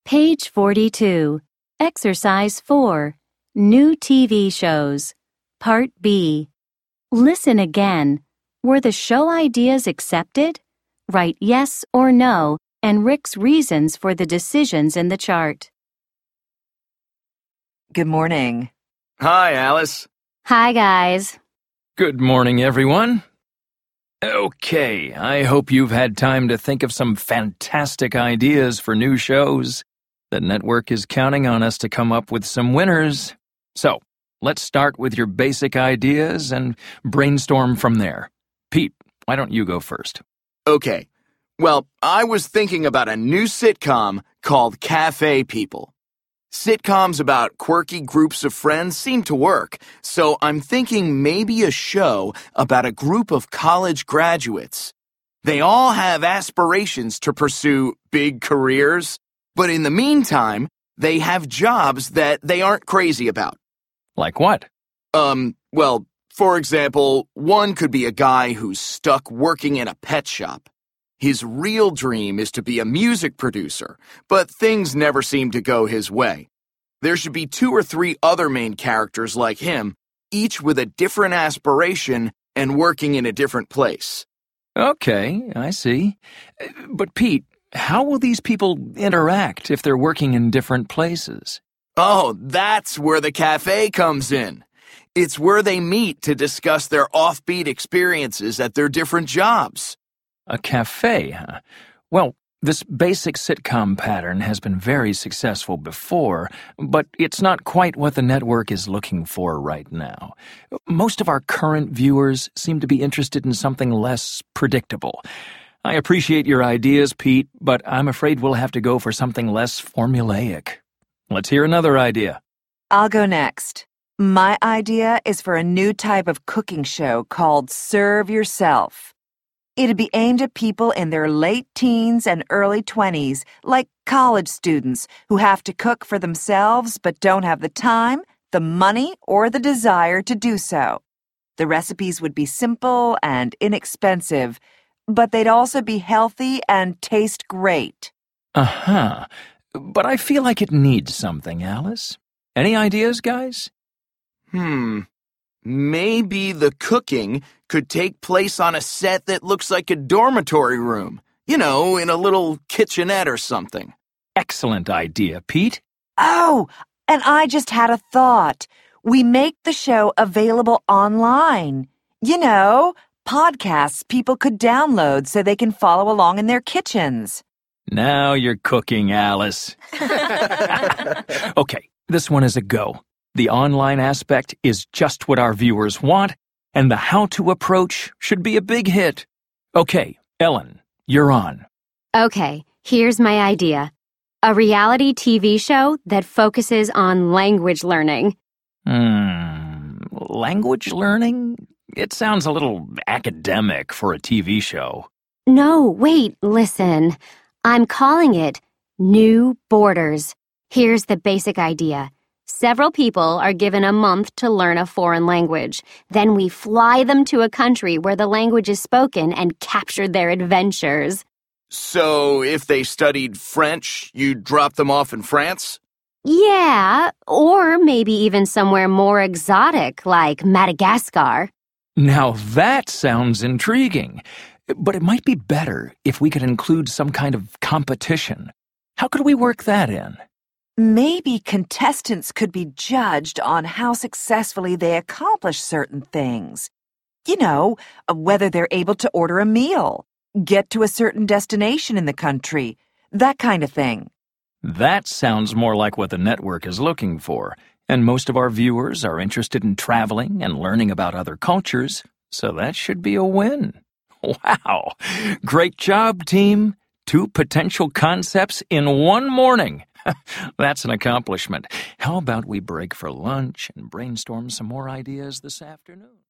Page 42. Exercise 4. New TV shows. Part B. Listen again. Were the show ideas accepted? Write yes or no and Rick's reasons for the decisions in the chart. Good morning. Hi, Alice. Hi, guys. Good morning, everyone. Okay, I hope you've had time to think of some fantastic ideas for new shows. The network is counting on us to come up with some winners. So, let's start with your basic ideas and brainstorm from there. Pete, why don't you go first? Okay. Well, I was thinking about a new sitcom called Cafe People. Sitcoms about quirky groups of friends seem to work, so I'm thinking maybe a show about a group of college graduates. They all have aspirations to pursue big careers, but in the meantime, they have jobs that they aren't crazy about. Like what? Well, for example, one could be a guy who's stuck working in a pet shop. His real dream is to be a music producer, but things never seem to go his way. There should be 2 or 3 other main characters like him, each with a different aspiration and working in a different place. Okay, I see. But Pete, how will these people interact if they're working in different places? Oh, that's where the cafe comes in. It's where they meet to discuss their offbeat experiences at their different jobs. A cafe, huh? Well, this basic sitcom pattern has been very successful before, but it's not quite what the network is looking for right now. Most of our current viewers seem to be interested in something less predictable. I appreciate your ideas, Pete, but I'm afraid we'll have to go for something less formulaic. Let's hear another idea. I'll go next. My idea is for a new type of cooking show called Serve Yourself. It'd be aimed at people in their late teens and early 20s, like college students who have to cook for themselves but don't have the time, the money, or the desire to do so. The recipes would be simple and inexpensive, but they'd also be healthy and taste great. Uh-huh. But I feel like it needs something, Alice. Any ideas, guys? Maybe the cooking could take place on a set that looks like a dormitory room. You know, in a little kitchenette or something. Excellent idea, Pete. Oh, and I just had a thought. We make the show available online. You know, podcasts people could download so they can follow along in their kitchens. Now you're cooking, Alice. Okay, this one is a go. The online aspect is just what our viewers want, and the how-to approach should be a big hit. Okay, Ellen, you're on. Okay, here's my idea. A reality TV show that focuses on language learning. Language learning? It sounds a little academic for a TV show. No, wait, listen. I'm calling it New Borders. Here's the basic idea. Several people are given a month to learn a foreign language. Then we fly them to a country where the language is spoken and capture their adventures. So, if they studied French, you'd drop them off in France? Yeah, or maybe even somewhere more exotic like Madagascar. Now that sounds intriguing. But it might be better if we could include some kind of competition. How could we work that in? Maybe contestants could be judged on how successfully they accomplish certain things. You know, whether they're able to order a meal, get to a certain destination in the country, that kind of thing. That sounds more like what the network is looking for, and most of our viewers are interested in traveling and learning about other cultures, so that should be a win. Wow! Great job, team! 2 potential concepts in one morning. That's an accomplishment. How about we break for lunch and brainstorm some more ideas this afternoon?